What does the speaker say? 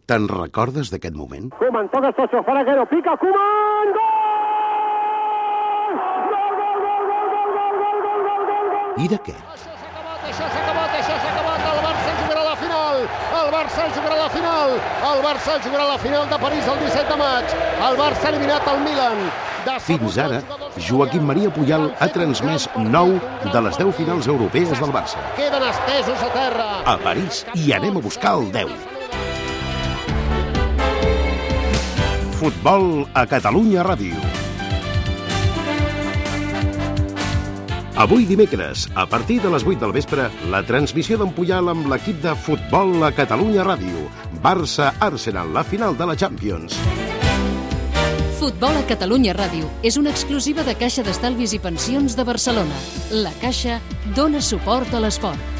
Te'n recordes d'aquest moment? Koeman, toca esto, Faraguero, pica, Koeman, gol! I d'aquest? Això s'ha acabat, el Barça jugarà la final, el Barça jugarà la final de París el 17 de maig, el Barça ha eliminat el Milan. Fins ara, Joaquim Maria Puyal ha transmès 9 de les 10 finals europees del Barça. Queden estesos a terra. A París hi anem a buscar el 10. Futbol a Catalunya Ràdio. Avui dimecres, a partir de les 8 del vespre, la transmissió d'en Puyal amb l'equip de Futbol a Catalunya Ràdio. Barça-Arsenal, la final de la Champions. Futbol a Catalunya Ràdio és una exclusiva de Caixa d'Estalvis i Pensions de Barcelona. La Caixa dona suport a l'esport.